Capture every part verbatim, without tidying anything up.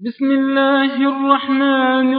بسم الله الرحمن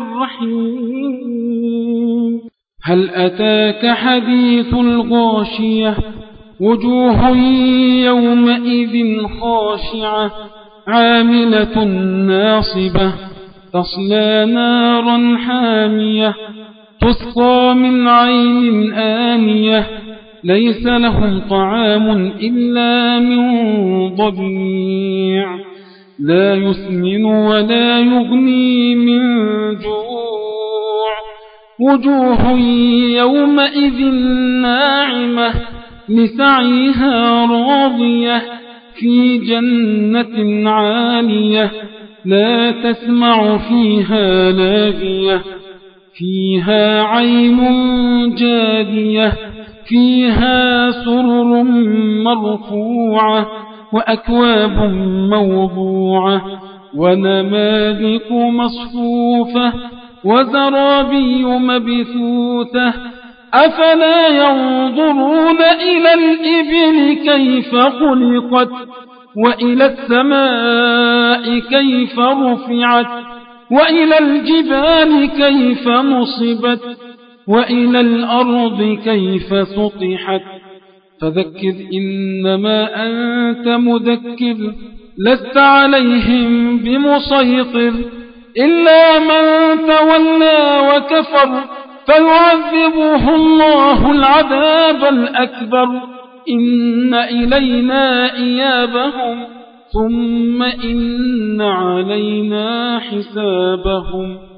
الرحيم. هل أتاك حديث الغاشية؟ وجوه يومئذ خاشعة عاملة ناصبة تصلى نارا حامية تسقى من عين آنية ليس لهم طعام إلا من ضريع لا يسمن ولا يغني من جوع وجوه يومئذ ناعمة لسعيها راضية في جنة عالية لا تسمع فيها لاغية فيها عين جارية فيها سرر مرفوعة وأكواب موضوعة ونمارق مصفوفة وزرابي مبثوثة أفلا ينظرون إلى الإبل كيف خلقت وإلى السماء كيف رفعت وإلى الجبال كيف نصبت وإلى الأرض كيف سطحت فذكر إنما أنت مذكر لست عليهم بمسيطر إلا من تولى وكفر فيعذبه الله العذاب الأكبر إن إلينا إيابهم ثم إن علينا حسابهم.